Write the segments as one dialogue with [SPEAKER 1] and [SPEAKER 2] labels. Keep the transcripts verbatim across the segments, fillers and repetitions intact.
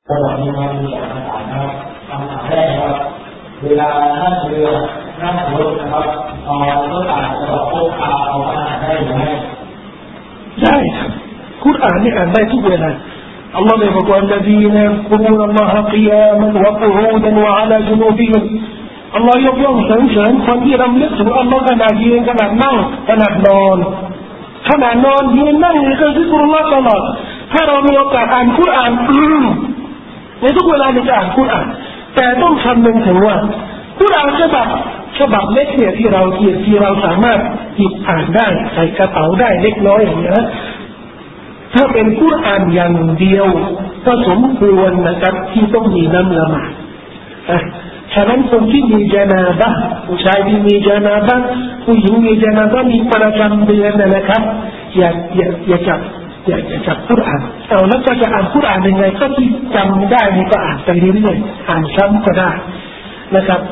[SPEAKER 1] ก็มีมามีสองคำถามนะครับคำถามแรกครับเวลานั่งเรือนั่งรถนะครับตอนก็อ่านจะบอกพวกอาเอาอ่านได้หรือไม่
[SPEAKER 2] ได้ครับกุรอานนี่อ่านได้ทุกเวลาอัลลอฮฺได้บอกว่า الذين يذكرون الله قياما وقعودا وعلى جنوبهم อัลลอฮฺยกย่องสรรเสริญคนที่รำลึกถึงอัลลอฮฺขณะยืนขณะนั่งขณะนอนขณะนอนยืนนั่งนี่ก็ซิกรุลลอฮฺตลอดถ้าเรามีโอกาสอ่านกุรอานในทุกเวลาในการอ่านกุรอานแต่ต้องคำนึงถึงว่ากุรอานฉบับฉบับเล็กเนี่ยที่เราที่ที่เราสามารถหยิบอ่านได้ใส่กระเป๋าได้เล็กน้อยอย่างนี้นะถ้าเป็นกุรอานอย่างเดียวก็สมควรนะครับที่ต้องมีน้ำละหมาดฉะนั้นคนที่มีญานาบะห์ผู้ชายที่มีญานาบะห์ผู้หญิงมีญานาบะห์มีประจำเดือนนะครับอย่าอย่าอย่าจับอย่าอย่าจับกุรอานเอาแล้วก็จะอ่านกุรอานยังไงก็ที่จำได้นี่ก็อ่านไปเรื่อยๆอ่านซ้ำก็ได้นะครับ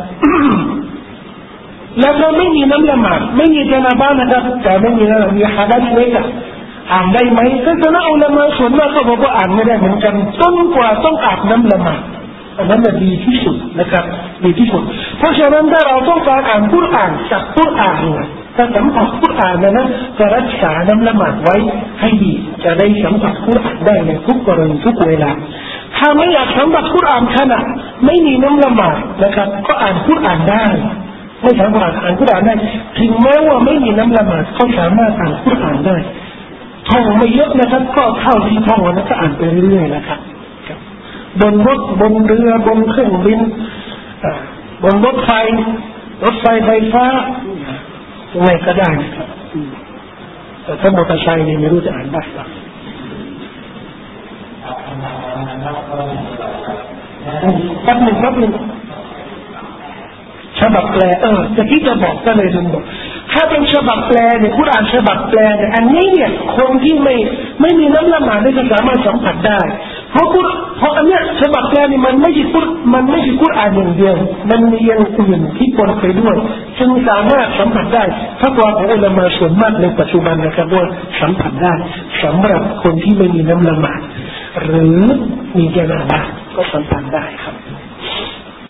[SPEAKER 2] แล้วก็ไม่มีน้ำละหมาดไม่มีญานาบะห์นะครับแต่ไม่มีอะไรมีฮะดัษเล็กอ่านได้ไหมก็จะน่าอุลามะส่วนมากก็บอกว่าอ่านไม่ได้เหมือนกันจนกว่าต้องอาบน้ำละหมาดอันนั้นดีที่สุดนะครับดีที่สุดเพราะฉะนั้นถ้าเราต้องการอ่านกุรอานจากกุรอานถ้าสัมผัสกุรอานนะนะจะรักษาน้ำละหมาดไว้ให้ดีจะได้สัมผัสกุรอานได้ในทุกกรณีทุกเวลาถ้าไม่อยากสัมผัสกุรอานขณะไม่มีน้ำละหมาดนะครับก็อ่านกุรอานได้ไม่สามารถอ่านกุรอานได้ถึงแม้ว่าไม่มีน้ำละหมาดก็สามารถอ่านกุรอานได้ท่องไม่เยอะนะครับก็เท่าที่ท่องแล้วก็อ่านไปเรื่อยๆนะครับบนรถบนเรือบนเครื่องบินบนรถไฟรถไฟไฟฟ้ายังไงก็ได้นะครับแต่ถ้ามอเตอร์ไซค์นี่ไม่รู้จะอ่านได้หรือแป๊บหนึ่งแป๊บหนึ่งฉบับแปลเออจะที่จะบอกก็เลยลืมบอกถ้าเป็นฉบับแปลเนี่ยกุรอานฉบับแปลเนี่ยอันนี้เนี่ยคนที่ไม่ไม่มีน้ำละหมาดได้จะสามารถสัมผัสได้เพราะกุรเพราะอันเนี้ยฉบับแปลนี่มันไม่ใช่กุรมันไม่ใช่กุรอานอย่างเดียวมันมีอย่างอื่นที่ปนไปด้วยจึงสามารถสัมผัสได้ถ้าตัวของอุลามะส่วนมากในปัจจุบันนะครับว่าสัมผัสได้สำหรับคนที่ไม่มีน้ำละหมาดหรือมีญานาบะห์ก็สัมผัสได้